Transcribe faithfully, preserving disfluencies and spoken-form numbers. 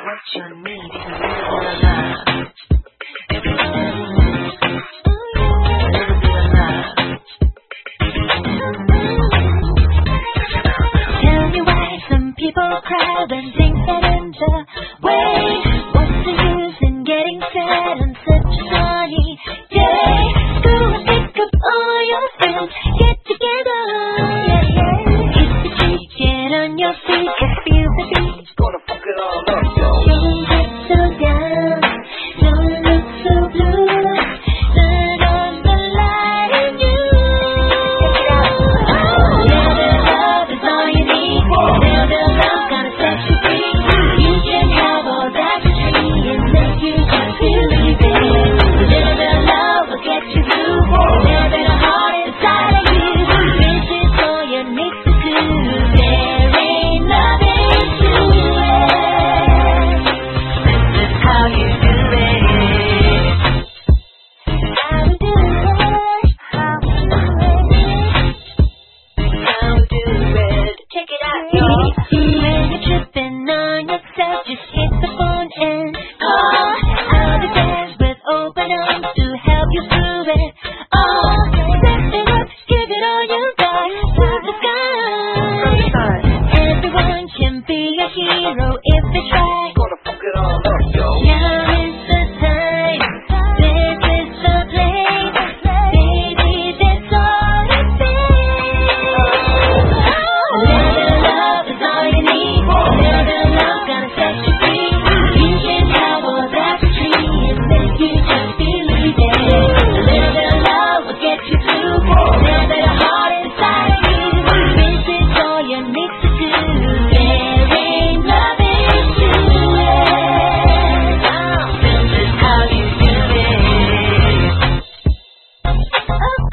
what you need to live your life. A little bit of love. Tell me why some people cry when things get in the way. What's the use in getting sad on such a sunny day? Go and pick up all your friends, get together. Yeah, yeah. Kiss the cheek, get on your feet, and feel the beat. Gonna fuck it all up, yo. Don't get so down, don't look so blue. Turn on the light in you. Little love is all you need. Little love gonna set you free. You can have all that you dream and make you just believe it. Little love will get you through. Little bit of heart inside of you. This is all you need to do. There ain't nothing to it. This is how you do it. How we do it, how we do it. How we do it. Check it out, When y'all. you're tripping on yourself, just hit the phone and call. I'll be there with open arms to help you through it all. Step it up, give it all you got to the sky. Everyone can be a hero if they try. Gonna fuck it all up, yo. Now is the time, this is the place. Baby, that's all it takes. Little love is all you need. Little love gonna set you free. You can have all that you dream and make you just believe it. Little love will get you through. Little bit of heart inside of you. This is all you need to do. There ain't nothing to it. This is how you do it. Oh,